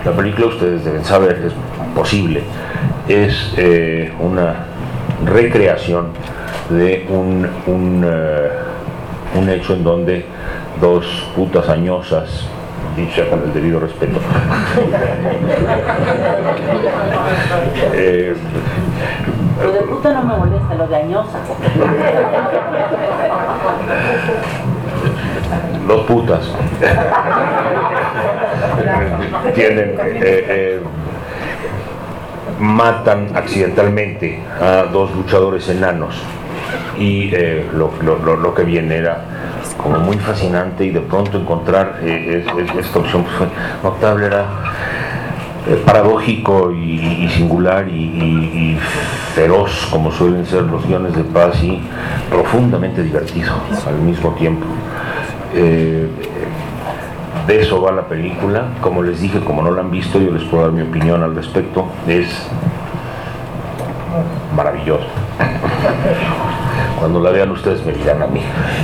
La película, ustedes deben saber, es posible, es una recreación de un hecho en donde dos putas añosas, dicho con el debido respeto, lo de puta no me molesta, lo de añosa. Dos putas tienen matan accidentalmente a dos luchadores enanos y lo que viene era como muy fascinante, y de pronto encontrar esta opción fue notable, era paradójico y singular y feroz, como suelen ser los guiones de Paz, y profundamente divertido al mismo tiempo. De eso va la película. Como les dije, como no la han visto, yo les puedo dar mi opinión al respecto. Es maravilloso. Cuando la vean ustedes me dirán a mí.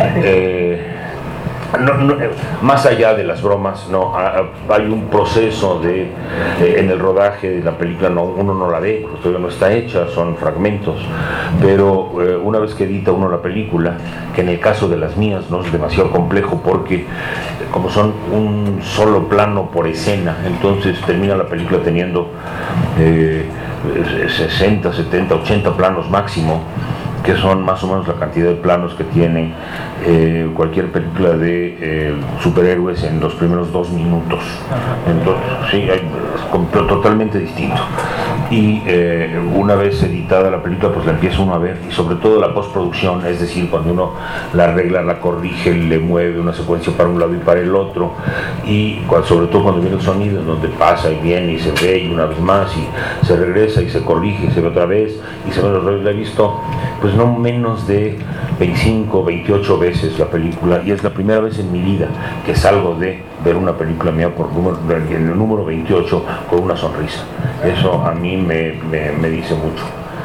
Más allá de las bromas, hay un proceso en el rodaje de la película. Uno no la ve, todavía no está hecha, son fragmentos, pero una vez que edita uno la película, que en el caso de las mías no es demasiado complejo, porque como son un solo plano por escena, entonces termina la película teniendo 60, 70, 80 planos máximo, que son más o menos la cantidad de planos que tiene cualquier película de superhéroes en los primeros 2 minutos. Entonces, sí, es totalmente distinto. Y una vez editada la película, pues la empieza uno a ver, y sobre todo la postproducción, es decir, cuando uno la arregla, la corrige, le mueve una secuencia para un lado y para el otro, y sobre todo cuando viene el sonido, en donde pasa y viene y se ve, y una vez más, y se regresa y se corrige, y se ve otra vez, y se ve otra vez. La he visto pues no menos de 25, 28 veces la película, y es la primera vez en mi vida que salgo de ver una película mía en el número 28 con una sonrisa. Eso a mí me dice mucho.